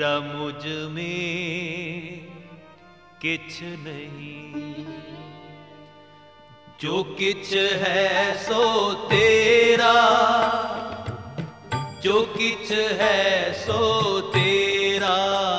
मेरा मुझ में किछ नहीं, जो किछ है सो तेरा, जो किछ है सो तेरा।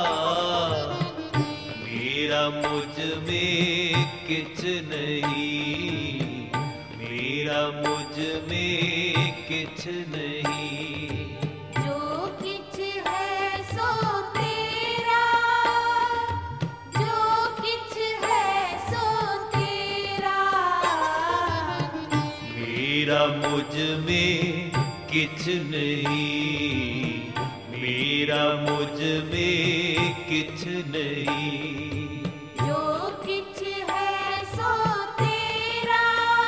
मेरा मुझ में किछ नहीं, मेरा मुझ में किछ नहीं। जो किछ है सो तेरा, जो किछ है सो तेरा। मेरा मुझ में किछ नहीं, मेरा मुझ में किछ नहीं। जो किछ है सो तेरा,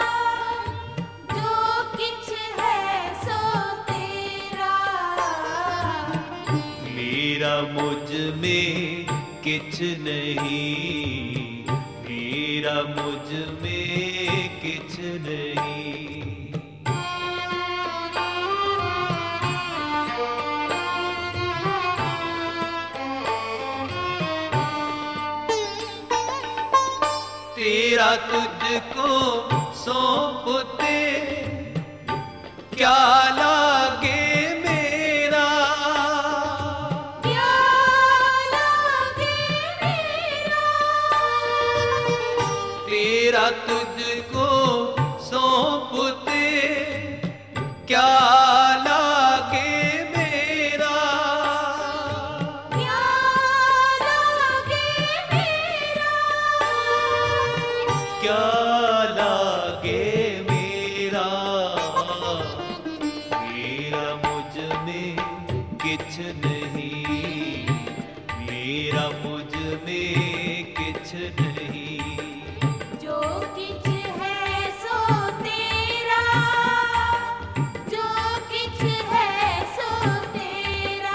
जो किछ है सो तेरा। मेरा मुझ में किछ नहीं, मेरा मुझ में किछ नहीं। तेरा तुझको सौंपते क्या लागे मेरा, क्या लागे मेरा। तेरा तुझको सौंपते क्या लागे मेरा, क्या लागे मेरा। क्या लागे मेरा। मेरा मुझ में किछ नहीं, मेरा मुझ में किछ नहीं। जो किछ है सो तेरा, जो किछ है सो तेरा।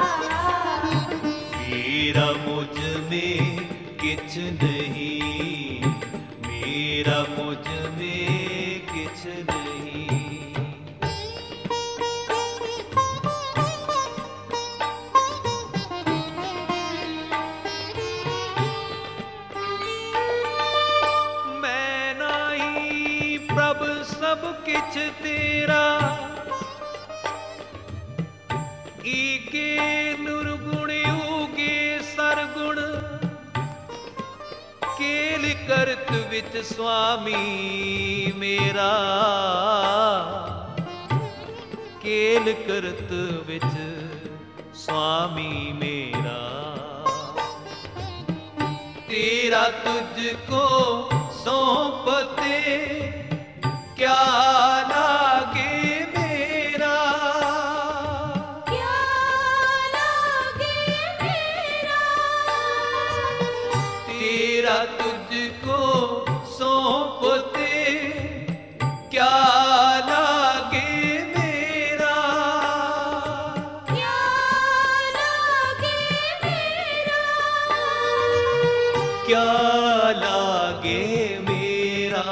मेरा मुझ में किछ नहीं, मेरा मुझ में किछ नहीं। मैं नाही प्रभ सब किछ तेरा, ईके निर्गुण उगे सरगुण। केल करत विच स्वामी मेरा, केल करत विच स्वामी मेरा। तेरा तुझको सौंपते क्या लागे मेरा, क्या लागे मेरा। तेरा तुझको सौंपते क्या लागे मेरा, क्या लागे मेरा। क्या लागे मेरा।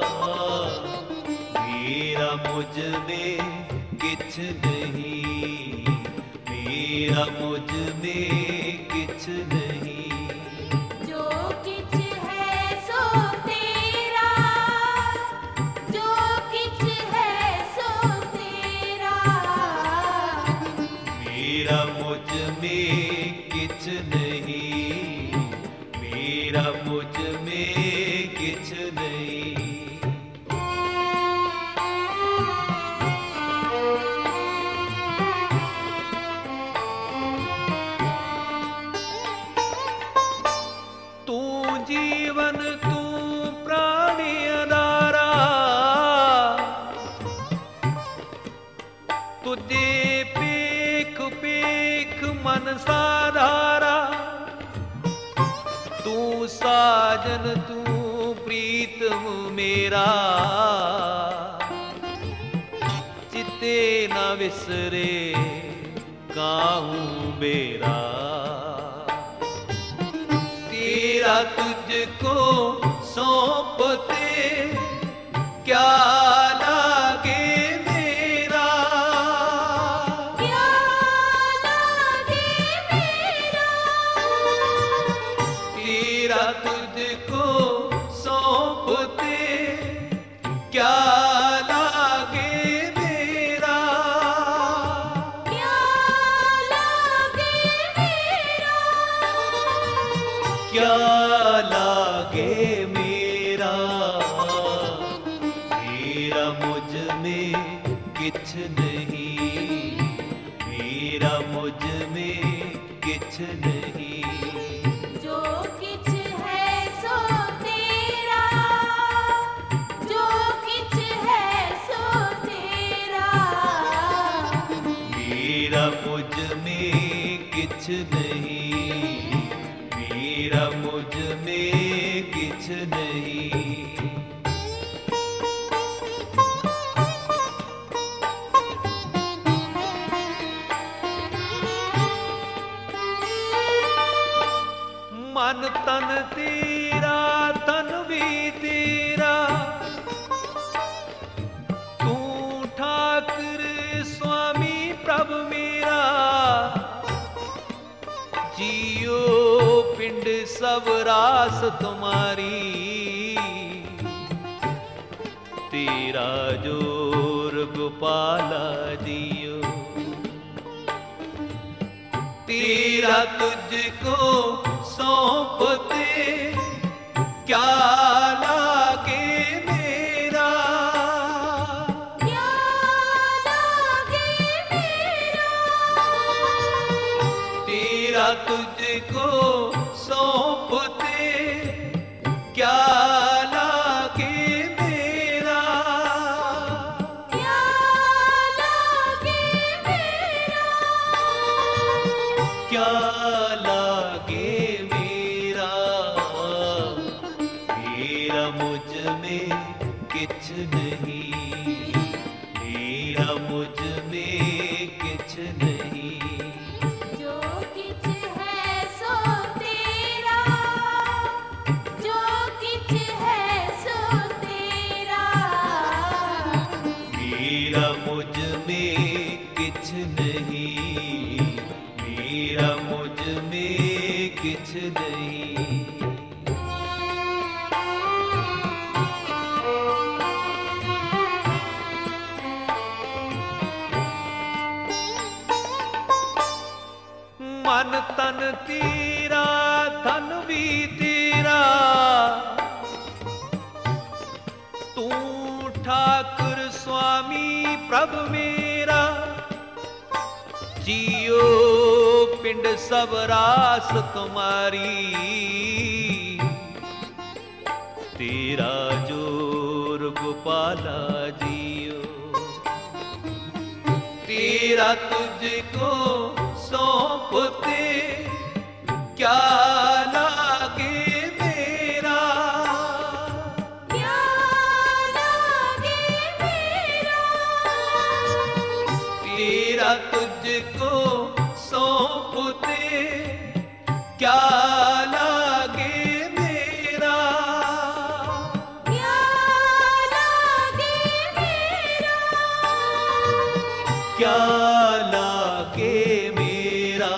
मेरा मुझ में किछ नहीं, मेरा मुझ में किछ नहीं। जो किछ है सो तेरा, जो किछ है सो तेरा। मेरा मुझ में किछ नहीं, मेरा मुझ में किछ नहीं। तू जीवन तू प्राणी अदारा, तुझे पेख पेख मन साधारा। तू साजन तू प्रीतम मेरा, चिते न विसरे काहू बेरा। तेरा तुझको सौंपते क्या लागे मेरा, क्या लागे मेरा। तुझको सौंपते क्या लागे मेरा, क्या लागे मेरा, क्या लागे मेरा, मेरा मुझ में किछ नहीं, मेरा मुझ में किछ नहीं। जो किछ है सो तेरा, जो किछ है सो तेरा, मेरा मुझ में किछ नहीं, मेरा मुझ में किछ नहीं। मन तन तेरा तन भी तेरा, तू ठाकुर स्वामी प्रभु मेरा, जियो पिंड सब रास तुम्हारी, तेरा जोर गोपाला जियो, तेरा तुझको सौंपते क्या लागे मेरा, क्या लागे मेरा, तेरा तुझको सौंपते क्या लागे मेरा, क्या लागे मेरा, क्या लागे मेरा, मेरा मुझ में किछ नहीं, मेरा मुझ में किछ नहीं। जो किछ है सो तेरा, जो किछ है सो तेरा, मेरा मुझ में किछ नहीं, मेरा मुझ में किछ नहीं। मन तन तेरा धन भी तेरा, तू ठाकुर स्वामी प्रभु मेरा, जियो पिंड सब रास तुम्हारी, तेरा जोर गोपाला जियो, तेरा तुझको सौंपते क्या लागे मेरा, क्या लागे मेरा, तेरा तुझको सौंपते क्या लागे मेरा, क्या लागे मेरा, क्या लागे मेरा,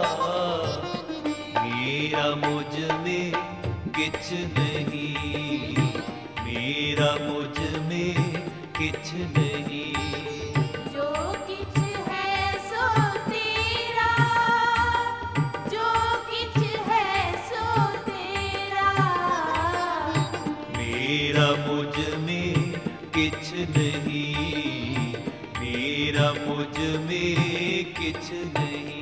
मेरा मुझ में किछ नहीं, मेरा मुझ में किछ नहीं। जो किछ है सो तेरा, जो किछ है सो तेरा, मेरा मुझ में किछ नहीं, मेरा मुझ में किछ नहीं।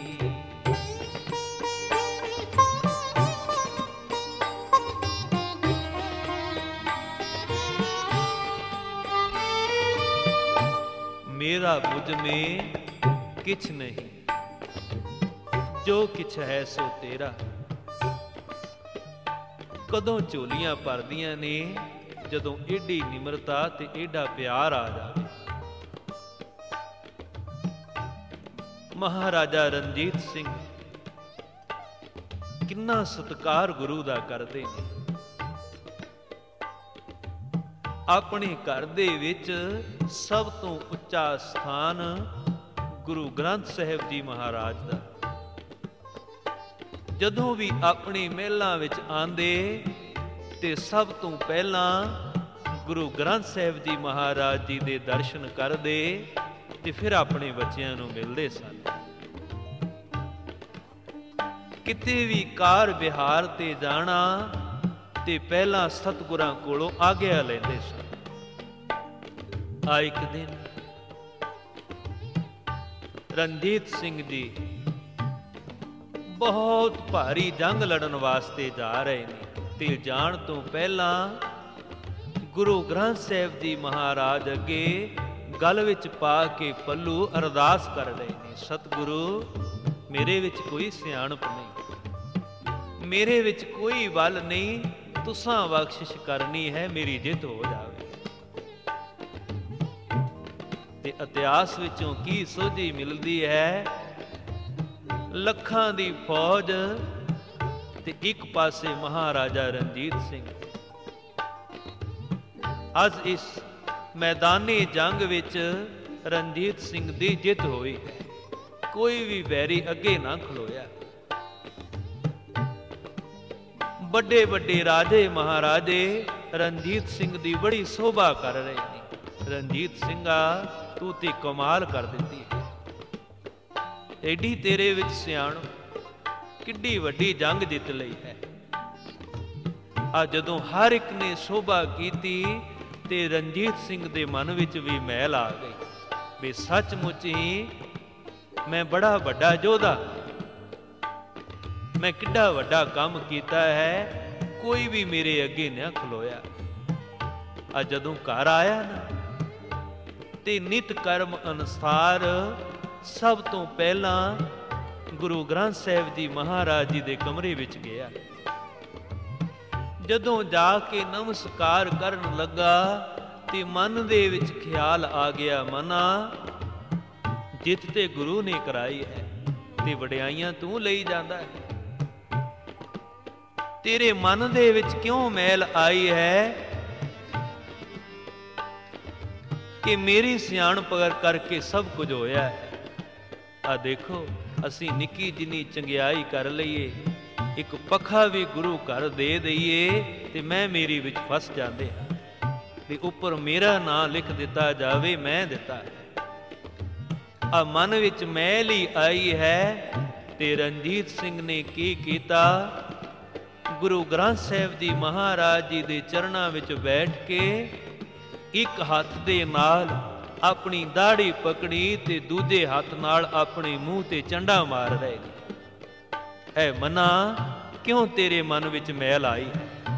मेरा मुझ में किछ नहीं, जो किछ है सो तेरा। कदों ਝੋਲੀਆਂ ਭਰਦੀਆਂ ਨੇ ਜਦੋਂ ਏਡੀ ਨਿਮਰਤਾ ਤੇ ਏਡਾ ਪਿਆਰ ਆ ਜਾਵੇ। ਮਹਾਰਾਜਾ ਰਣਜੀਤ ਸਿੰਘ ਕਿੰਨਾ ਸਤਿਕਾਰ ਗੁਰੂ ਦਾ ਕਰਦੇ ਨੇ। ਆਪਣੇ ਘਰ ਦੇ ਵਿੱਚ ਸਭ ਤੋਂ ਉੱਚਾ ਸਥਾਨ ਗੁਰੂ ਗ੍ਰੰਥ ਸਾਹਿਬ ਜੀ ਮਹਾਰਾਜ ਦਾ। ਜਦੋਂ ਵੀ ਆਪਣੀ ਮਹਿਲਾਂ ਵਿੱਚ ਆਂਦੇ ਤੇ ਸਭ ਤੋਂ ਪਹਿਲਾਂ ਗੁਰੂ ਗ੍ਰੰਥ ਸਾਹਿਬ ਜੀ ਮਹਾਰਾਜ ਜੀ ਦੇ ਦਰਸ਼ਨ ਕਰਦੇ ਤੇ ਫਿਰ ਆਪਣੇ ਬੱਚਿਆਂ ਨੂੰ ਮਿਲਦੇ ਸਨ। ਕਿਤੇ ਵੀ ਕਾਰ ਵਿਹਾਰ ਤੇ ਜਾਣਾ ਤੇ ਪਹਿਲਾਂ ਸਤਿਗੁਰਾਂ ਕੋਲੋਂ ਆਗਿਆ ਲੈਂਦੇ ਸਨ। ਆ ਇੱਕ ਦਿਨ ਰਣਜੀਤ ਸਿੰਘ ਜੀ ਬਹੁਤ ਭਾਰੀ ਜੰਗ ਲੜਨ ਵਾਸਤੇ ਜਾ ਰਹੇ ਨੇ ਤੇ ਜਾਣ ਤੋਂ ਪਹਿਲਾਂ ਗੁਰੂ ਗ੍ਰੰਥ ਸਾਹਿਬ ਜੀ ਮਹਾਰਾਜ ਅੱਗੇ ਗਲ ਵਿੱਚ ਪਾ ਕੇ ਪੱਲੂ ਅਰਦਾਸ ਕਰ ਰਹੇ ਨੇ, ਸਤਿਗੁਰੂ ਮੇਰੇ ਵਿੱਚ ਕੋਈ ਸਿਆਣਪ ਨਹੀਂ, ਮੇਰੇ ਵਿੱਚ ਕੋਈ ਬਲ ਨਹੀਂ, ਤੁਸਾਂ ਬਖਸ਼ਿਸ਼ ਕਰਨੀ ਹੈ, ਮੇਰੀ ਜਿੱਤ ਹੋ ਜਾਵੇ। ਤੇ ਇਤਿਹਾਸ ਵਿੱਚੋਂ ਕੀ ਸੋਝੀ ਮਿਲਦੀ ਹੈ? ਲੱਖਾਂ ਦੀ ਫੌਜ ਤੇ ਇੱਕ ਪਾਸੇ ਮਹਾਰਾਜਾ ਰਣਜੀਤ ਸਿੰਘ। ਅੱਜ ਇਸ ਮੈਦਾਨੀ ਜੰਗ ਵਿੱਚ ਰਣਜੀਤ ਸਿੰਘ ਦੀ ਜਿੱਤ ਹੋਈ ਹੈ, ਕੋਈ ਵੀ ਵੈਰੀ ਅੱਗੇ ਨਾ ਖਲੋਇਆ। ਵੱਡੇ ਵੱਡੇ ਰਾਜੇ ਮਹਾਰਾਜੇ ਰਣਜੀਤ ਸਿੰਘ ਦੀ ਬੜੀ ਸੋਭਾ ਕਰ ਰਹੇ ਨੇ। ਰਣਜੀਤ ਸਿੰਘਾ ਤੂੰ ਤੇ ਕਮਾਲ ਕਰ ਦਿੱਤੀ ਹੈ, ਐਡੀ ਤੇਰੇ ਵਿੱਚ ਸਿਆਣਪ, ਕਿੱਡੀ ਵੱਡੀ ਜੰਗ ਜਿੱਤ ਲਈ ਹੈ। ਆ ਜਦੋਂ ਹਰ ਇੱਕ ਨੇ ਸੋਭਾ ਕੀਤੀ ਤੇ ਰਣਜੀਤ ਸਿੰਘ ਦੇ ਮਨ ਵਿੱਚ ਵੀ ਮੈਲ ਆ ਗਈ ਵੀ ਸੱਚਮੁੱਚ ਹੀ ਮੈਂ ਬੜਾ ਵੱਡਾ ਯੋਧਾ, ਮੈਂ ਕਿੱਡਾ ਵੱਡਾ ਕੰਮ ਕੀਤਾ ਹੈ, ਕੋਈ ਵੀ ਮੇਰੇ ਅੱਗੇ ਨਾ ਖਲੋਇਆ। ਆ ਜਦੋਂ ਘਰ ਆਇਆ ਨਾ ਤੇ ਨਿਤ ਕਰਮ ਅਨੁਸਾਰ ਸਭ ਤੋਂ ਪਹਿਲਾਂ ਗੁਰੂ ਗ੍ਰੰਥ ਸਾਹਿਬ ਜੀ ਮਹਾਰਾਜ ਜੀ ਦੇ ਕਮਰੇ ਵਿੱਚ ਗਿਆ। ਜਦੋਂ ਜਾ ਕੇ ਨਮਸਕਾਰ ਕਰਨ ਲੱਗਾ ਤੇ ਮਨ ਦੇ ਵਿੱਚ ਖਿਆਲ ਆ ਗਿਆ, ਮਨਾ ਜਿੱਤ ਤੇ ਗੁਰੂ ਨੇ ਕਰਾਈ ਹੈ ਤੇ ਵਡਿਆਈਆਂ ਤੂੰ ਲਈ ਜਾਂਦਾ ਹੈ, ਤੇਰੇ ਮਨ ਦੇ ਵਿੱਚ ਕਿਉਂ ਮੈਲ ਆਈ ਹੈ ਕਿ ਮੇਰੀ ਸਿਆਣਪ ਕਰਕੇ ਸਭ ਕੁਝ ਹੋਇਆ ਹੈ। ਆ ਦੇਖੋ, ਅਸੀਂ ਨਿੱਕੀ ਜਿੰਨੀ ਚੰਗਿਆਈ ਕਰ ਲਈਏ, ਇੱਕ ਪੱਖਾ ਵੀ ਗੁਰੂ ਘਰ ਦੇ ਦਈਏ ਤੇ ਮੈਂ ਮੇਰੀ ਵਿੱਚ ਫਸ ਜਾਂਦੇ ਹਾਂ ਤੇ ਉੱਪਰ ਮੇਰਾ ਨਾਂ ਲਿਖ ਦਿੱਤਾ ਜਾਵੇ, ਮੈਂ ਦਿੱਤਾ ਹੈ। ਆ ਮਨ ਵਿੱਚ ਮੈਲ ਹੀ ਆਈ ਹੈ ਤੇ ਰਣਜੀਤ ਸਿੰਘ ਨੇ ਕੀ ਕੀਤਾ? ਗੁਰੂ ਗ੍ਰੰਥ ਸਾਹਿਬ ਜੀ ਮਹਾਰਾਜ ਜੀ ਦੇ ਚਰਨਾਂ ਵਿੱਚ ਬੈਠ ਕੇ ਇੱਕ ਹੱਥ ਦੇ ਨਾਲ ਆਪਣੀ ਦਾੜੀ ਪਕੜੀ ਤੇ ਦੂਜੇ ਹੱਥ ਨਾਲ ਆਪਣੇ ਮੂੰਹ ਤੇ ਚੰਡਾ ਮਾਰ ਰਹੇ ਨੇ। ਐ ਮਨਾ, ਕਿਉਂ ਤੇਰੇ ਮਨ ਵਿੱਚ ਮੈਲ ਆਈ ਹੈ?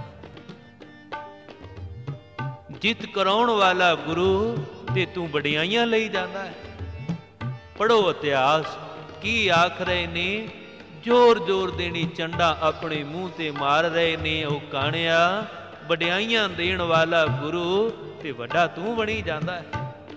ਜਿੱਤ ਕਰਾਉਣ ਵਾਲਾ ਗੁਰੂ ਤੇ ਤੂੰ ਵਡਿਆਈਆਂ ਲਈ ਜਾਂਦਾ ਹੈ। ਪੜ੍ਹੋ ਇਤਿਹਾਸ, ਕੀ ਆਖ ਰਹੇ ਨੇ? ਜ਼ੋਰ ਜ਼ੋਰ ਦੇਣੀ ਚੰਡਾ ਆਪਣੇ ਮੂੰਹ ਤੇ ਮਾਰ ਰਹੇ ਨੇ। ਉਹ ਕਾਣਿਆ, ਵਡਿਆਈਆਂ ਦੇਣ ਵਾਲਾ ਗੁਰੂ ਤੇ ਵੱਡਾ ਤੂੰ ਬਣੀ ਜਾਂਦਾ ਹੈ।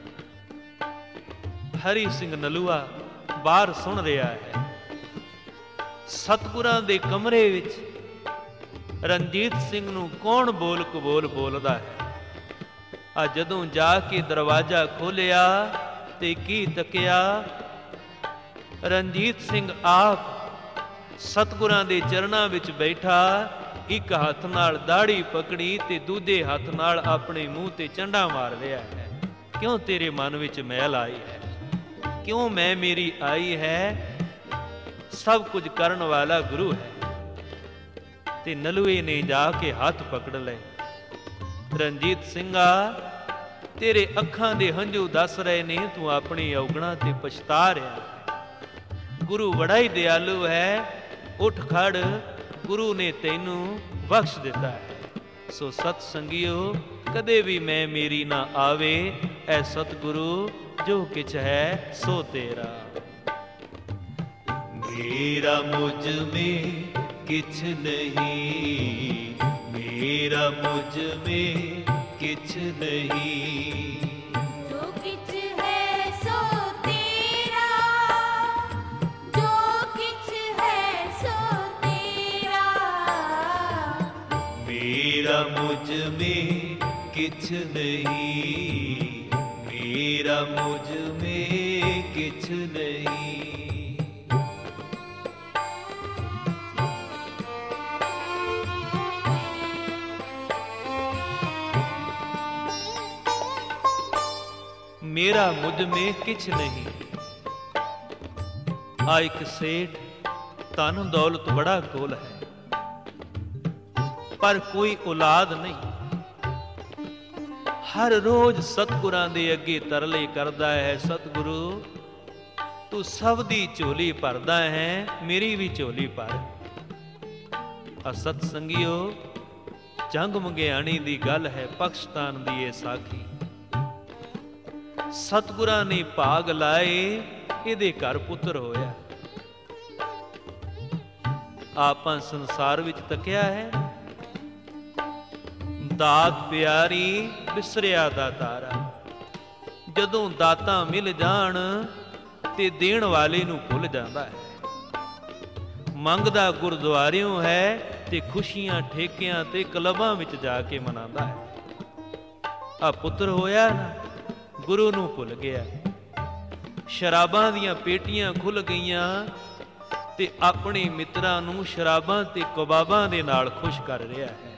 ਹਰੀ ਸਿੰਘ ਨਲੂਆ ਬਾਹਰ ਸੁਣ ਰਿਹਾ ਹੈ। ਸਤਿਗੁਰਾਂ ਦੇ ਕਮਰੇ ਵਿੱਚ ਰਣਜੀਤ ਸਿੰਘ ਨੂੰ ਕੌਣ ਬੋਲ ਕਬੋਲ ਬੋਲਦਾ ਹੈ। ਆ ਜਦੋਂ ਜਾ ਕੇ ਦਰਵਾਜ਼ਾ ਖੋਲਿਆ ਤੇ ਕੀ ਤੱਕਿਆ? ਰਣਜੀਤ ਸਿੰਘ ਆਪ ਸਤਿਗੁਰਾਂ ਦੇ ਚਰਨਾਂ ਵਿੱਚ ਬੈਠਾ, ਇੱਕ ਹੱਥ ਨਾਲ ਦਾੜੀ ਪਕੜੀ ਤੇ ਦੂਜੇ ਹੱਥ ਨਾਲ ਆਪਣੇ ਮੂੰਹ ਤੇ ਚੰਡਾ ਮਾਰ ਰਿਹਾ ਹੈ। ਕਿਉਂ ਤੇਰੇ ਮਨ ਵਿੱਚ ਮੈਲ ਆਈ ਹੈ? ਕਿਉਂ ਮੈਂ ਮੇਰੀ ਆਈ ਹੈ? ਸਭ ਕੁਝ ਕਰਨ ਵਾਲਾ ਗੁਰੂ ਹੈ। ਤੇ ਨਲੂਏ ਨੇ ਜਾ ਕੇ ਹੱਥ ਪਕੜ ਲਏ। ਰਣਜੀਤ ਸਿੰਘਾ, ਤੇਰੇ ਅੱਖਾਂ ਦੇ ਹੰਝੂ ਦੱਸ ਰਹੇ ਨੇ ਤੂੰ ਆਪਣੀ ਔਗਣਾ ਤੇ ਪਛਤਾ ਰਿਹਾ। ਗੁਰੂ ਬੜਾ ਹੀ ਦਿਆਲੂ ਹੈ, ਉੱਠ ਖੜ, ਗੁਰੂ ਨੇ ਤੈਨੂੰ ਬਖਸ਼ ਦਿੱਤਾ ਹੈ। ਸੋ ਸਤ ਸੰਗਿਓ, ਕਦੇ ਵੀ ਮੈਂ ਮੇਰੀ ਨਾ ਆਵੇ, ਐ ਸਤਿਗੁਰੂ ਜੋ ਕਿਛ ਹੈ ਸੋ ਤੇਰਾ। ਮੇਰਾ ਮੁਝ ਮੇਂ ਕਿਛ ਨਹੀਂ, ਮੇਰਾ ਮੁਝ ਮੇਂ ਕਿਛ ਨਹੀਂ। ਜੋ ਕਿਛ ਹੈ ਸੋ ਤੇਰਾ, ਜੋ ਕਿਛ ਹੈ ਸੋ ਤੇਰਾ। ਮੇਰਾ ਮੁਝ ਮੇਂ ਕਿਛ ਨਹੀਂ, ਮੇਰਾ ਮੁਝ ਮੇਂ ਕਿਛ ਨਹੀਂ। ਮੇਰਾ ਮੁਝ ਮੇ ਕਿਛ ਨਹੀਂ। ਆ ਇੱਕ ਸੇਠ ਧਨ ਦੌਲਤ ਬੜਾ ਕੋਲ ਹੈ, ਪਰ ਕੋਈ ਔਲਾਦ ਨਹੀਂ। ਹਰ ਰੋਜ਼ ਸਤਿਗੁਰਾਂ ਦੇ ਅੱਗੇ ਤਰਲੇ ਕਰਦਾ ਹੈ, ਸਤਿਗੁਰੂ ਤੂੰ ਸਭ ਦੀ ਝੋਲੀ ਭਰਦਾ ਹੈ, ਮੇਰੀ ਵੀ ਝੋਲੀ ਭਰ। ਆ ਸਤ ਸੰਗਿਓ, ਜੰਗ ਮੰਗਿਆਣੀ ਦੀ ਗੱਲ ਹੈ, ਪਾਕਿਸਤਾਨ ਦੀ ਇਹ ਸਾਖੀ। ਸਤਿਗੁਰਾਂ ਨੇ ਭਾਗ ਲਾਏ, ਇਹਦੇ ਘਰ ਪੁੱਤਰ ਹੋਇਆ। ਆਪਾਂ ਸੰਸਾਰ ਵਿੱਚ ਤੱਕਿਆ ਹੈ, ਦਾਤ ਪਿਆਰੀ ਬਿਸਰਿਆ ਦਾ ਤਾਰਾ। ਜਦੋਂ ਦਾਤਾਂ ਮਿਲ ਜਾਣ ਤੇ ਦੇਣ ਵਾਲੇ ਨੂੰ ਭੁੱਲ ਜਾਂਦਾ ਹੈ। ਮੰਗਦਾ ਗੁਰਦੁਆਰਿਓਂ ਹੈ ਤੇ ਖੁਸ਼ੀਆਂ ਠੇਕਿਆਂ ਤੇ ਕਲਬਾਂ ਵਿੱਚ ਜਾ ਕੇ ਮਨਾਉਂਦਾ ਹੈ। ਆ ਪੁੱਤਰ ਹੋਇਆ ਨਾ, ਗੁਰੂ ਨੂੰ ਭੁੱਲ ਗਿਆ। ਸ਼ਰਾਬਾਂ ਦੀਆਂ ਪੇਟੀਆਂ ਖੁੱਲ ਗਈਆਂ ਤੇ ਆਪਣੇ ਮਿੱਤਰਾਂ ਨੂੰ ਸ਼ਰਾਬਾਂ ਤੇ ਕਬਾਬਾਂ ਦੇ ਨਾਲ ਖੁਸ਼ ਕਰ ਰਿਹਾ ਹੈ।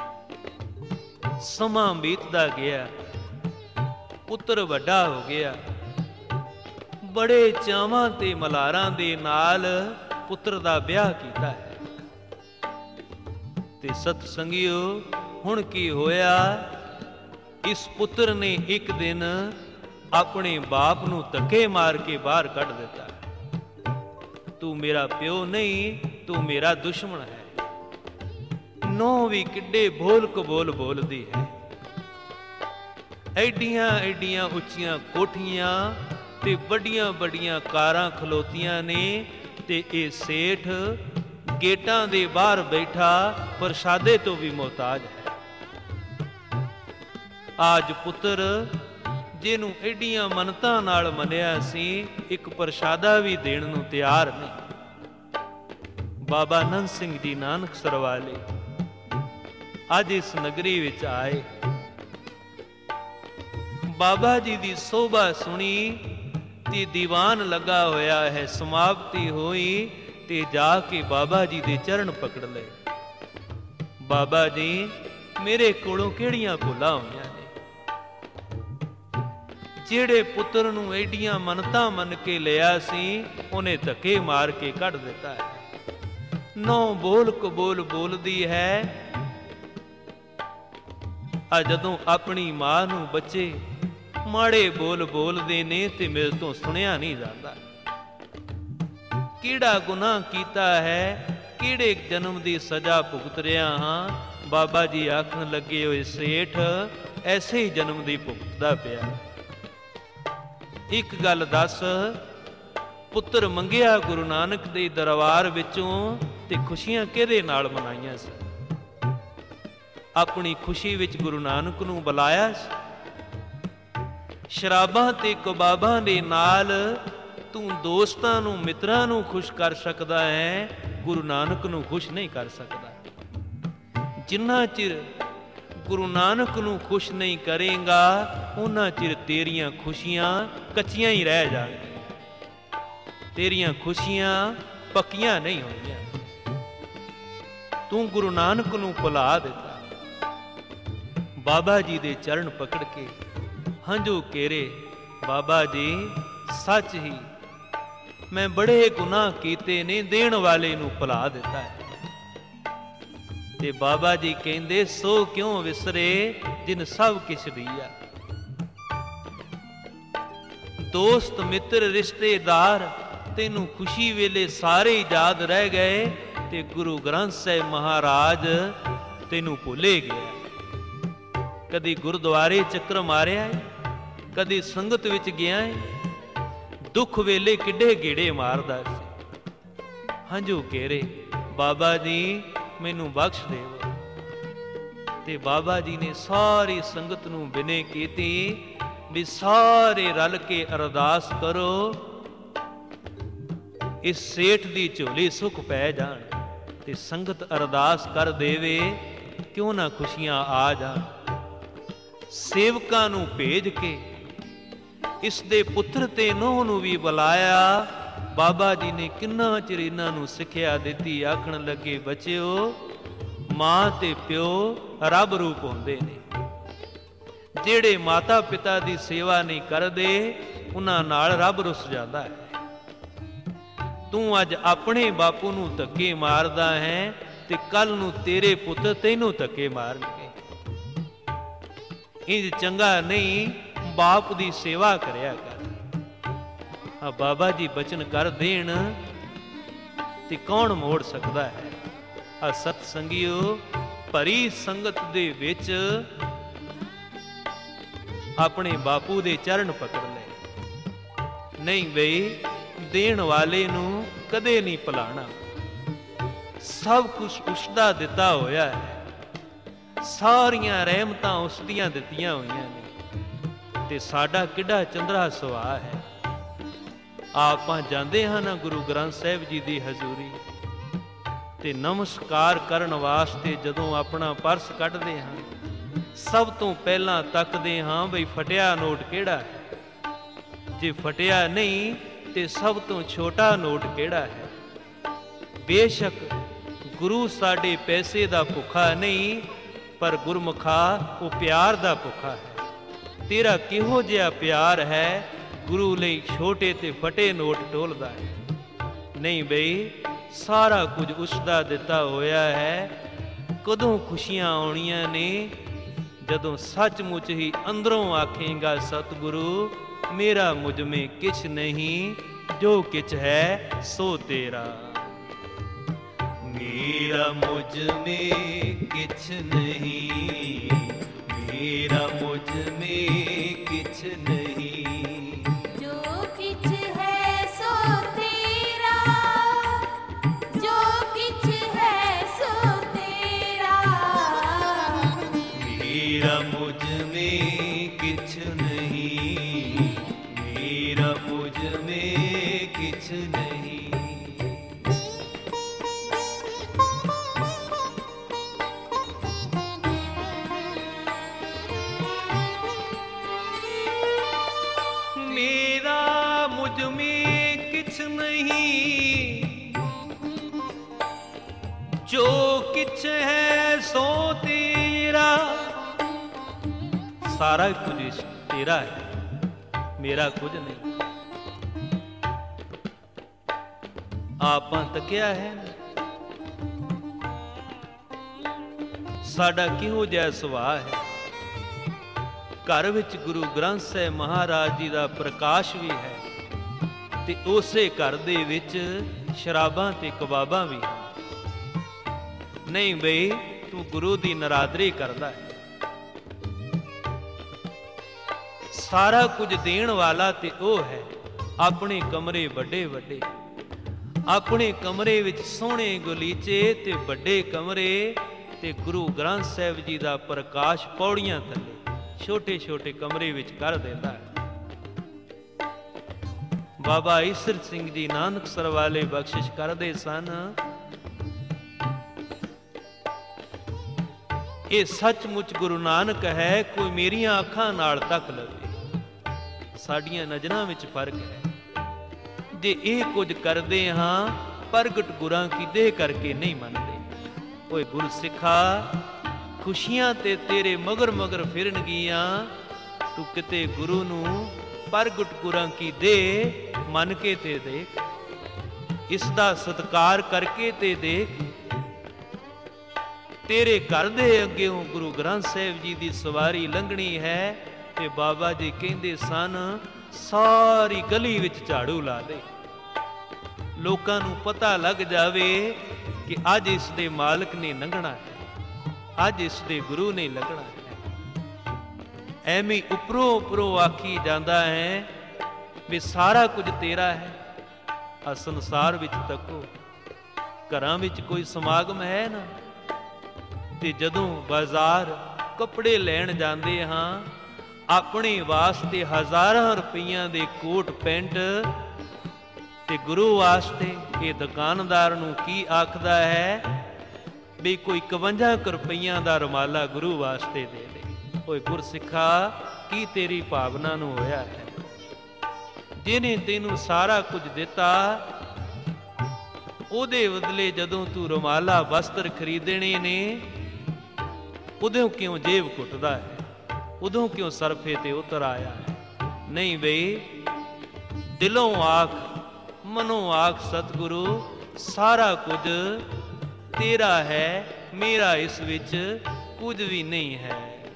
ਸਮਾਂ ਬੀਤਦਾ ਗਿਆ, ਪੁੱਤਰ ਵੱਡਾ ਹੋ ਗਿਆ। ਬੜੇ ਚਾਵਾਂ ਤੇ ਮਲਾਰਾਂ ਦੇ ਨਾਲ ਪੁੱਤਰ ਦਾ ਵਿਆਹ ਕੀਤਾ ਹੈ। ਤੇ ਸਤ ਸੰਗਿਓ, ਹੁਣ ਕੀ ਹੋਇਆ? ਇਸ ਪੁੱਤਰ ਨੇ ਇੱਕ ਦਿਨ ਆਪਣੇ ਬਾਪ ਨੂੰ ਧੱਕੇ ਮਾਰ ਕੇ ਬਾਹਰ ਕੱਢ ਦਿੱਤਾ। ਤੂੰ ਮੇਰਾ ਪਿਓ ਨਹੀਂ, ਤੂੰ ਮੇਰਾ ਦੁਸ਼ਮਣ ਹੈ। ਨੌਂ ਵੀ ਕਿੱਡੇ ਬੋਲ ਕਬੋਲ ਬੋਲਦੀ ਹੈ। ਐਡੀਆਂ ਐਡੀਆਂ ਉੱਚੀਆਂ ਕੋਠੀਆਂ ਤੇ ਵੱਡੀਆਂ ਵੱਡੀਆਂ ਕਾਰਾਂ ਖਲੋਤੀਆਂ ਨੇ, ਤੇ ਇਹ ਸੇਠ ਗੇਟਾਂ ਦੇ ਬਾਹਰ ਬੈਠਾ ਪ੍ਰਸ਼ਾਦੇ ਤੋਂ ਵੀ ਮੁਹਤਾਜ ਹੈ। ਆਜ ਪੁੱਤਰ ਜਿਹਨੂੰ ਐਡੀਆਂ ਮੰਨਤਾਂ ਨਾਲ ਮੰਨਿਆ ਸੀ, ਇੱਕ ਪ੍ਰਸ਼ਾਦਾ ਵੀ ਦੇਣ ਨੂੰ ਤਿਆਰ ਨਹੀਂ। ਬਾਬਾ ਨੰਦ ਸਿੰਘ ਜੀ ਨਾਨਕਸਰ ਵਾਲੇ ਅੱਜ ਇਸ ਨਗਰੀ ਵਿੱਚ ਆਏ। ਬਾਬਾ ਜੀ ਦੀ ਸੋਭਾ ਸੁਣੀ ਤੇ ਦੀਵਾਨ ਲੱਗਾ ਹੋਇਆ ਹੈ। ਸਮਾਪਤੀ ਹੋਈ ਤੇ ਜਾ ਕੇ ਬਾਬਾ ਜੀ ਦੇ ਚਰਨ ਪਕੜ ਲਏ। ਬਾਬਾ ਜੀ, ਮੇਰੇ ਕੋਲੋਂ ਕਿਹੜੀਆਂ ਭੁੱਲਾਂ ਹੋਈਆਂ ਨੇ? ਜਿਹੜੇ ਪੁੱਤਰ ਨੂੰ ਐਡੀਆਂ ਮੰਨਤਾਂ ਮੰਨ ਕੇ ਲਿਆ ਸੀ, ਉਹਨੇ ਧੱਕੇ ਮਾਰ ਕੇ ਕੱਢ ਦਿੱਤਾ ਹੈ। ਨੌ ਬੋਲ ਕਬੋਲ ਬੋਲਦੀ ਹੈ। ਆ ਜਦੋਂ ਆਪਣੀ ਮਾਂ ਨੂੰ ਬੱਚੇ ਮਾੜੇ ਬੋਲ ਬੋਲਦੇ ਨੇ ਤੇ ਮੇਰੇ ਤੋਂ ਸੁਣਿਆ ਨਹੀਂ ਜਾਂਦਾ। ਕਿਹੜਾ ਗੁਨਾਹ ਕੀਤਾ ਹੈ, ਕਿਹੜੇ ਜਨਮ ਦੀ ਸਜ਼ਾ ਭੁਗਤ ਰਿਹਾ ਹਾਂ? ਬਾਬਾ ਜੀ ਆਖਣ ਲੱਗੇ, ਹੋਏ ਸੇਠ ਐਸੇ ਹੀ ਜਨਮ ਦੀ ਭੁਗਤਦਾ ਪਿਆ। ਇੱਕ ਗੱਲ ਦੱਸ, ਪੁੱਤਰ ਮੰਗਿਆ ਗੁਰੂ ਨਾਨਕ ਦੇ ਦਰਬਾਰ ਵਿੱਚੋਂ ਤੇ ਖੁਸ਼ੀਆਂ ਕਿਹਦੇ ਨਾਲ ਮਨਾਈਆਂ ਸੀ? ਆਪਣੀ ਖੁਸ਼ੀ ਵਿੱਚ ਗੁਰੂ ਨਾਨਕ ਨੂੰ ਬੁਲਾਇਆ ਸੀ? ਸ਼ਰਾਬਾਂ ਤੇ ਕਬਾਬਾਂ ਦੇ ਨਾਲ ਤੂੰ ਦੋਸਤਾਂ ਨੂੰ ਮਿੱਤਰਾਂ ਨੂੰ ਖੁਸ਼ ਕਰ ਸਕਦਾ ਹੈ, ਗੁਰੂ ਨਾਨਕ ਨੂੰ ਖੁਸ਼ ਨਹੀਂ ਕਰ ਸਕਦਾ। ਜਿੰਨਾ ਚਿਰ ਗੁਰੂ ਨਾਨਕ ਨੂੰ ਖੁਸ਼ ਨਹੀਂ ਕਰੇਗਾ, ਉਹਨਾਂ ਚਿਰ ਤੇਰੀਆਂ ਖੁਸ਼ੀਆਂ ਕੱਚੀਆਂ ਹੀ ਰਹਿ ਜਾਣਗੀਆਂ। ਤੇਰੀਆਂ ਖੁਸ਼ੀਆਂ ਪੱਕੀਆਂ ਨਹੀਂ ਹੋਣਗੀਆਂ। ਤੂੰ ਗੁਰੂ ਨਾਨਕ ਨੂੰ ਭੁਲਾ ਦਿੱਤਾ। ਬਾਬਾ ਜੀ ਦੇ ਚਰਨ ਪਕੜ ਕੇ ਹੰਝੂ ਕੇਰੇ, ਬਾਬਾ ਜੀ ਸੱਚ ਹੀ ਮੈਂ ਬੜੇ ਗੁਨਾਹ ਕੀਤੇ ਨੇ, ਦੇਣ ਵਾਲੇ ਨੂੰ ਭੁਲਾ ਦਿੱਤਾ ਹੈ। ਤੇ ਬਾਬਾ ਜੀ ਕਹਿੰਦੇ, ਸੋ ਕਿਉਂ ਵਿਸਰੇ ਜਿਨ ਸਭ ਕਿਛ ਦੀਆ। ਦੋਸਤ ਮਿੱਤਰ ਰਿਸ਼ਤੇਦਾਰ ਤੈਨੂੰ ਖੁਸ਼ੀ ਵੇਲੇ ਸਾਰੇ ਯਾਦ ਰਹਿ ਗਏ, ਤੇ ਗੁਰੂ ਗ੍ਰੰਥ ਸਾਹਿਬ ਮਹਾਰਾਜ ਤੈਨੂੰ ਭੁੱਲੇ ਗਿਆ। ਕਦੀ ਗੁਰਦੁਆਰੇ ਚੱਕਰ ਮਾਰਿਆ ਹੈ, ਕਦੀ ਸੰਗਤ ਵਿੱਚ ਗਿਆ ਹੈ। ਦੁੱਖ ਵੇਲੇ ਕਿੱਡੇ ਗੇੜੇ ਮਾਰਦਾ ਸੀ। ਹੰਝੂ ਕੇਰੇ, ਬਾਬਾ ਜੀ ਮੈਨੂੰ ਬਖਸ਼ ਦੇਵੋ। ਤੇ ਬਾਬਾ ਜੀ ਨੇ ਸਾਰੀ ਸੰਗਤ ਨੂੰ ਬਿਨੇ ਕੀਤੀ ਵੀ ਸਾਰੇ ਰਲ ਕੇ ਅਰਦਾਸ ਕਰੋ, ਇਸ ਸੇਠ ਦੀ ਝੋਲੀ ਸੁੱਖ ਪੈ ਜਾਣ। ਤੇ ਸੰਗਤ ਅਰਦਾਸ ਕਰ ਦੇਵੇ, ਕਿਉਂ ਨਾ ਖੁਸ਼ੀਆਂ ਆ ਜਾਣ। ਸੇਵਕਾਂ ਨੂੰ ਭੇਜ ਕੇ ਇਸ ਦੇ ਪੁੱਤਰ ਤੇ ਨੂੰਹ ਨੂੰ ਵੀ ਬੁਲਾਇਆ। ਬਾਬਾ ਜੀ ਨੇ ਕਿੰਨਾ ਚਿਰ ਇਹਨਾਂ ਨੂੰ ਸਿੱਖਿਆ ਦਿੱਤੀ। ਆਖਣ ਲੱਗੇ, ਬੱਚਿਓ ਮਾਂ ਤੇ ਪਿਓ ਰੱਬ ਰੂਪ ਹੁੰਦੇ ਨੇ। ਜਿਹੜੇ ਮਾਤਾ ਪਿਤਾ ਦੀ ਸੇਵਾ ਨਹੀਂ ਕਰਦੇ ਉਹਨਾਂ ਨਾਲ ਰੱਬ ਰੁੱਸ ਜਾਂਦਾ ਹੈ। ਤੂੰ ਅੱਜ ਆਪਣੇ ਬਾਪੂ ਨੂੰ ਧੱਕੇ ਮਾਰਦਾ ਹੈ ਤੇ ਕੱਲ ਨੂੰ ਤੇਰੇ ਪੁੱਤ ਤੈਨੂੰ ਧੱਕੇ ਮਾਰਨਗੇ। ਇੰਜ ਚੰਗਾ ਨਹੀਂ, ਬਾਪ ਦੀ ਸੇਵਾ ਕਰਿਆ ਕਰ। ਆ ਬਾਬਾ ਜੀ ਬਚਨ ਕਰ ਦੇਣ ਤੇ ਕੌਣ ਮੋੜ ਸਕਦਾ ਹੈ। ਆ ਸਤ ਸੰਗਿਓ, ਭਰੀ ਸੰਗਤ ਦੇ ਵਿੱਚ ਆਪਣੇ ਬਾਪੂ ਦੇ ਚਰਨ ਪਕੜ ਲੈ। ਨਹੀਂ ਬਈ, ਦੇਣ ਵਾਲੇ ਨੂੰ ਕਦੇ ਨਹੀਂ ਭੁਲਾਣਾ। ਸਭ ਕੁਝ ਉਸਦਾ ਦਿੱਤਾ ਹੋਇਆ ਹੈ, ਸਾਰੀਆਂ ਰਹਿਮਤਾਂ ਉਸ ਦੀਆਂ ਦਿੱਤੀਆਂ ਹੋਈਆਂ ਨੇ ਤੇ ਸਾਡਾ ਕਿੱਡਾ ਚੰਦਰਾ ਸੁਭਾਅ ਹੈ। ਆਪਾਂ ਜਾਂਦੇ ਹਾਂ ਨਾ ਗੁਰੂ ਗ੍ਰੰਥ ਸਾਹਿਬ ਜੀ ਦੀ ਹਜ਼ੂਰੀ ਤੇ ਨਮਸਕਾਰ ਕਰਨ ਵਾਸਤੇ ਜਦੋਂ ਆਪਣਾ ਪਰਸ ਕੱਢਦੇ ਹਾਂ, ਸਭ ਤੋਂ ਪਹਿਲਾਂ ਤੱਕਦੇ ਹਾਂ ਬਈ ਫਟਿਆ ਨੋਟ ਕਿਹੜਾ ਹੈ। ਜੇ ਫਟਿਆ ਨਹੀਂ ਤੇ ਸਭ ਤੋਂ ਛੋਟਾ ਨੋਟ ਕਿਹੜਾ ਹੈ। ਬੇਸ਼ੱਕ ਗੁਰੂ ਸਾਡੇ ਪੈਸੇ ਦਾ ਭੁੱਖਾ ਨਹੀਂ, ਪਰ ਗੁਰਮੁਖਾ ਉਹ ਪਿਆਰ ਦਾ ਭੁੱਖਾ ਹੈ। ਤੇਰਾ ਕਿਹੋ ਜਿਹਾ ਪਿਆਰ ਹੈ, ਗੁਰੂ ਲਈ ਛੋਟੇ ਤੇ ਫਟੇ ਨੋਟ ਟੋਲਦਾ ਹੈ। ਨਹੀਂ ਬਈ, ਸਾਰਾ ਕੁਝ ਉਸ ਦਾ ਦਿੱਤਾ ਹੋਇਆ ਹੈ। ਕਦੋਂ ਖੁਸ਼ੀਆਂ ਆਉਣੀਆਂ ਨੇ, ਜਦੋਂ ਸੱਚਮੁੱਚ ਹੀ ਅੰਦਰੋਂ ਆਖੇਗਾ ਸਤਿਗੁਰੂ ਮੇਰਾ ਮੁਝ ਮੇਂ ਕਿਛ ਨਹੀਂ, ਜੋ ਕਿਛ ਹੈ ਸੋ ਤੇਰਾ। ਮੇਰਾ ਮੁਝ ਮੇਂ ਕਿਛ ਨਹੀਂ, ਮੇਰਾ ਮੁਝ ਮੇਂ ਕਿਛ ਨਹੀਂ, ਜੋ ਕਿਛ ਹੈ ਸੋ ਤੇਰਾ, ਜੋ ਕਿਛ ਹੈ ਸੋ ਤੇਰਾ। ਮੇਰਾ ਮੁਝ ਮੇਂ ਕਿਛ ਨਹੀਂ, ਮੇਰਾ ਮੁਝ ਮੇਂ ਕਿਛ ਨਹੀਂ। ਮੇਰਾ ਮੁਝ ਮੇਂ ਕਿਛ ਨਹੀਂ, ਜੋ ਕਿਛ ਹੈ ਸੋ ਤੇਰਾ। ਸਾਰਾ ਕੁਝ ਤੇਰਾ ਹੈ, ਮੇਰਾ ਕੁਝ ਨਹੀਂ। ਆਪਾਂ ਤੱਕਿਆ ਹੈ ਸਾਡਾ ਕਿਹੋ ਜਿਹਾ ਸੁਭਾਅ ਹੈ। ਘਰ ਵਿੱਚ ਗੁਰੂ ਗ੍ਰੰਥ ਸਾਹਿਬ ਮਹਾਰਾਜ ਜੀ ਦਾ ਪ੍ਰਕਾਸ਼ ਵੀ ਹੈ ਤੇ ਉਸੇ ਘਰ ਦੇ ਵਿੱਚ ਸ਼ਰਾਬਾਂ ਤੇ ਕਬਾਬਾਂ ਵੀ ਹਨ। ਨਹੀਂ ਬਈ, ਤੂੰ ਗੁਰੂ ਦੀ ਨਰਾਦਰੀ ਕਰਦਾ ਹੈ। ਸਾਰਾ ਕੁਝ ਦੇਣ ਵਾਲਾ ਤੇ ਉਹ ਹੈ। ਆਪਣੇ ਕਮਰੇ ਵੱਡੇ ਵੱਡੇ, ਆਪਣੇ ਕਮਰੇ ਵਿੱਚ ਸੋਹਣੇ ਗਲੀਚੇ ਤੇ ਵੱਡੇ ਕਮਰੇ ਤੇ ਗੁਰੂ ਗ੍ਰੰਥ ਸਾਹਿਬ ਜੀ ਦਾ ਪ੍ਰਕਾਸ਼ ਪੌੜੀਆਂ ਥੱਲੇ ਛੋਟੇ ਛੋਟੇ ਕਮਰੇ ਵਿੱਚ ਕਰ ਦਿੰਦਾ ਹੈ। ਬਾਬਾ ਈਸਰ ਸਿੰਘ ਜੀ ਨਾਨਕਸਰ ਵਾਲੇ ਬਖਸ਼ਿਸ਼ ਕਰਦੇ ਸਨ, ਇਹ ਸੱਚਮੁੱਚ ਗੁਰੂ ਨਾਨਕ ਹੈ, ਕੋਈ ਮੇਰੀਆਂ ਅੱਖਾਂ ਨਾਲ ਤੱਕ ਲਵੇ। ਸਾਡੀਆਂ ਨਜ਼ਰਾਂ ਵਿੱਚ ਫਰਕ ਹੈ। ਜੇ ਇਹ ਕੁਝ ਕਰਦੇ ਹਾਂ, ਪ੍ਰਗਟ ਗੁਰਾਂ ਕੀ ਦੇਹ ਕਰਕੇ ਨਹੀਂ ਮੰਨਦੇ। ਓਏ ਗੁਰਸਿੱਖਾ, ਖੁਸ਼ੀਆਂ ਤੇ ਤੇਰੇ ਮਗਰ ਮਗਰ ਫਿਰਨਗੀਆਂ, ਤੂੰ ਕਿਤੇ ਗੁਰੂ ਨੂੰ ਪ੍ਰਗਟ ਗੁਰਾਂ ਕੀ ਦੇਹ ਮੰਨ ਕੇ ਤੇ ਦੇਖ, ਇਸ ਦਾ ਸਤਿਕਾਰ ਕਰਕੇ ਤੇ ਦੇਖ। ਤੇਰੇ ਘਰ ਦੇ ਅੱਗੇੋਂ ਗੁਰੂ ਗ੍ਰੰਥ ਸਾਹਿਬ ਜੀ ਦੀ ਸਵਾਰੀ ਲੰਘਣੀ ਹੈ ਤੇ ਬਾਬਾ ਜੀ ਕਹਿੰਦੇ ਸਨ, ਸਾਰੀ ਗਲੀ ਵਿੱਚ ਝਾੜੂ ਲਾ ਦੇ, ਲੋਕਾਂ ਨੂੰ ਪਤਾ ਲੱਗ ਜਾਵੇ ਕਿ ਅੱਜ ਇਸ ਦੇ ਮਾਲਕ ਨੇ ਲੰਘਣਾ ਹੈ, ਅੱਜ ਇਸ ਦੇ ਗੁਰੂ ਨੇ ਲੰਘਣਾ ਹੈ। ਐਵੇਂ ਉੱਪਰੋਂ ਉੱਪਰੋਂ ਆਖੀ ਜਾਂਦਾ ਹੈ ਵੀ ਸਾਰਾ ਕੁਝ ਤੇਰਾ ਹੈ। ਆ ਸੰਸਾਰ ਵਿੱਚ ਤੱਕੋ, ਘਰਾਂ ਵਿੱਚ ਕੋਈ ਸਮਾਗਮ ਹੈ ਨਾ, ਤੇ ਜਦੋਂ ਬਾਜ਼ਾਰ ਕੱਪੜੇ ਲੈਣ ਜਾਂਦੇ ਹਾਂ, ਆਪਣੇ ਵਾਸਤੇ ਹਜ਼ਾਰਾਂ ਰੁਪਈਆਂ ਦੇ ਕੋਟ ਪੈਂਟ ਤੇ ਗੁਰੂ ਵਾਸਤੇ ਇਹ ਦੁਕਾਨਦਾਰ ਨੂੰ ਕੀ ਆਖਦਾ ਹੈ ਵੀ ਕੋਈ 51 ਰੁਪਈਆਂ ਦਾ ਰੁਮਾਲਾ ਗੁਰੂ ਵਾਸਤੇ ਦੇ ਦੇ। ਓਏ ਗੁਰਸਿੱਖਾ, ਕੀ ਤੇਰੀ ਭਾਵਨਾ ਨੂੰ ਹੋਇਆ ਹੈ? ਜਿਹਨੇ ਤੈਨੂੰ ਸਾਰਾ ਕੁਝ ਦਿੱਤਾ, ਉਹਦੇ ਬਦਲੇ ਜਦੋਂ ਤੂੰ ਰੁਮਾਲਾ ਵਸਤਰ ਖਰੀਦਣੇ ਨੇ, ਉਦੋਂ ਕਿਉਂ ਜੇਬ ਘੁੱਟਦਾ ਹੈ? ਉਦੋਂ ਕਿਉਂ ਸਰਫੇ ਤੇ ਉਤਰ ਆਇਆ ਹੈ? ਨਹੀਂ ਬਈ, ਦਿਲੋਂ ਆਖ, ਮਨੋਂ ਆਖ ਸਤਿਗੁਰੂ, ਸਾਰਾ ਕੁਝ ਤੇਰਾ ਹੈ, ਮੇਰਾ ਇਸ ਵਿੱਚ ਕੁਝ ਵੀ ਨਹੀਂ ਹੈ।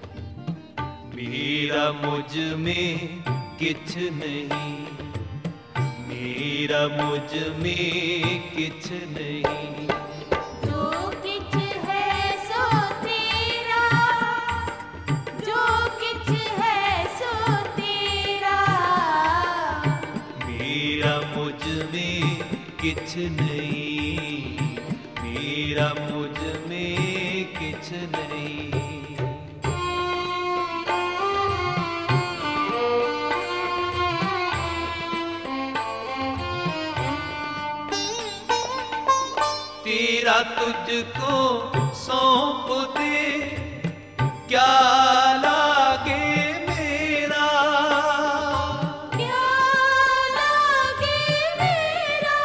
ਮੇਰਾ ਮੁਝ में किछ नहीं, मेरा मुझ में किछ नहीं। जो किछ है सो तेरा, जो किछ है सो तेरा। मेरा मुझ में किछ नहीं, मेरा मुझ में किछ नहीं। तेरा तुझको सौंप दे, क्या लागे मेरा, क्या लागे मेरा।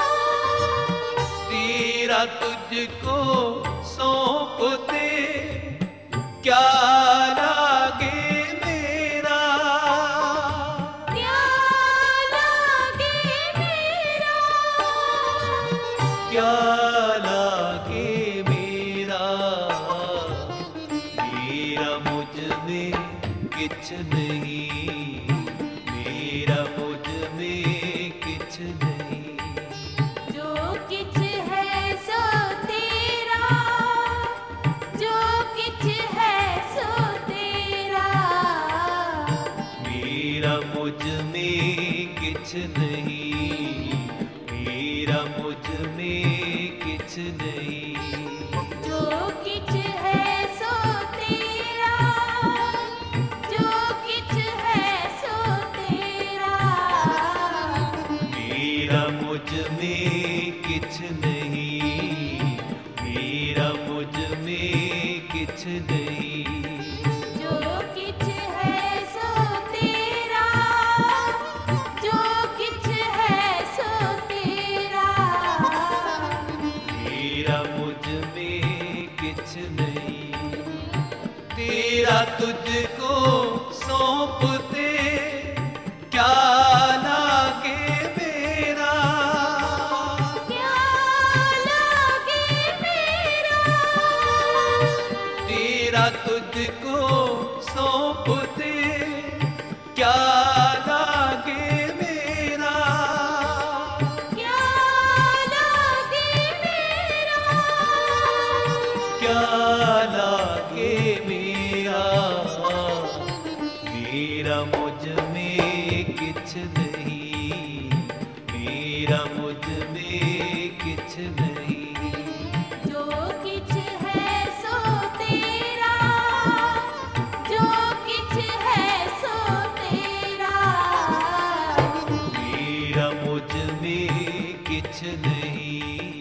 तेरा तुझको सौंप दे, क्या लागे मेरा, क्या लागे मेरा। क्या लागे मेरा। मेरा मुझ में किछ नहीं, मेरा मुझ में किछ नहीं। जो किछ है सो तेरा, जो किछ है सो तेरा। मेरा मुझ में किछ नहीं, मेरा मुझ में किछ नहीं। जो किछ है सो तेरा, जो किछ है सो तेरा। मेरा मुझ में किछ नहीं, मेरा मुझ में किछ नहीं। जो किछ है सो तेरा, जो किछ है सो तेरा। मेरा मुझ में किछ नहीं। तेरा तुझको सौंप दे, क्या लागे मेरा, क्या लागे मेरा। तेरा तुझको सौंप दे, क्या लागे मेरा, क्या लागे मेरा। क्या लागे मेरा। मेरा मुझ में किछ नहीं, मेरा मुझ में किछ नहीं। जो किछ है सो तेरा, जो किछ है सो तेरा। मेरा मुझ में किछ नहीं,